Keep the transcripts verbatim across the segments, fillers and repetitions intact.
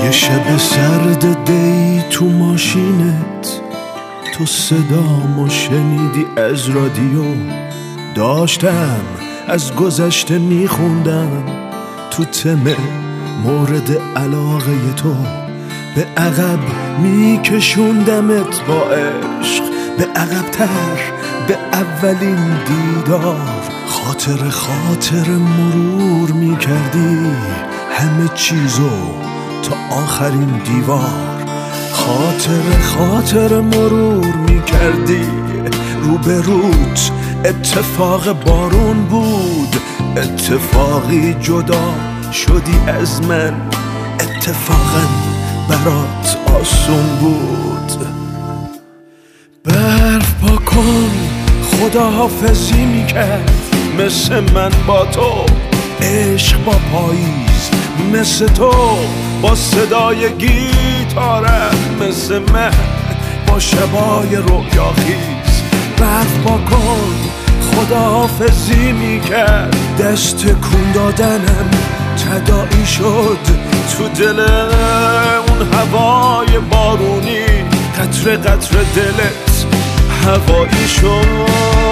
یه شب سرد دی تو ماشینت، تو صدامو شنیدی از رادیو. داشتم از گذشته میخوندم تو تم مورد علاقه تو. به عقب میکشوندمت با عشق، به عقب‌تر به اولین دیدار. خاطر خاطر مرور میکردی همه چیزو تا آخرین دیوار. خاطر خاطر مرور میکردی روبروت اتفاق بارون بود. اتفاقی جدا شدی از من، اتفاقا برات آسون بود. برف پا کن خداحافظی میکرد مثل من با تو. عشق با پاییز مثل تو، با صدای گیتارم مثل من، با شبای رویاخیز. برف با کن خداحافظی میکرد، دست کن دادنم تداعی شد تو دل اون هوای بارونی. قطره قطره دلت هوایی شد.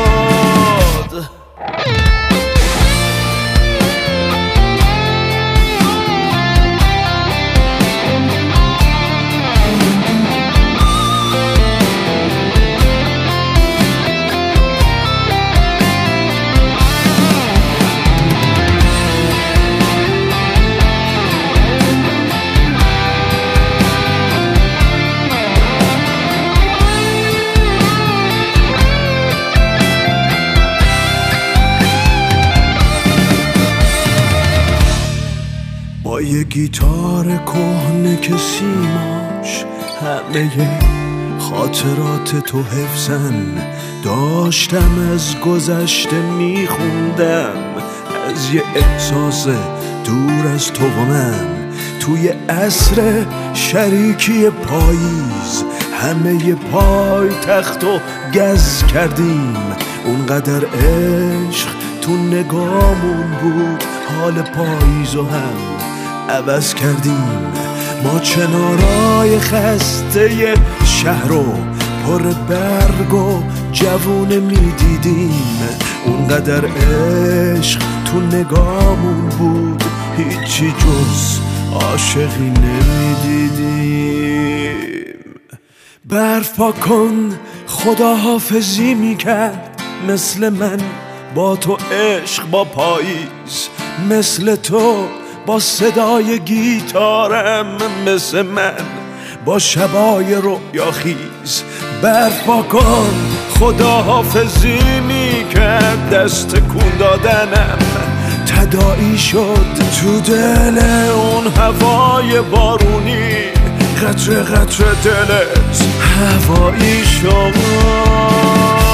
با یه گیتار کهنه که سیماش همه خاطرات تو حفظن. داشتم از گذشته میخوندم، از یه احساس دور از تو و من. توی عصر شریکی پاییز همه پای تخت و گز کردیم. اونقدر عشق تو نگامون بود، حال پاییز و هم عوض کردیم. ما چنارای خسته شهر رو پر برگ و جوونه میدیدیم. اونقدر عشق تو نگامون بود، هیچی جز عاشقی نمیدیدیم. برف پا کن خداحافظی میکرد مثل من با تو. عشق با پاییز مثل تو، با صدای گیتارم مثل من، با شبای رویاخیز. برف پا کن خداحافظی میکرد، دست کن دادنم تداعی شد تو دل اون هوای بارونی. قطره قطره دلت هوایی شد.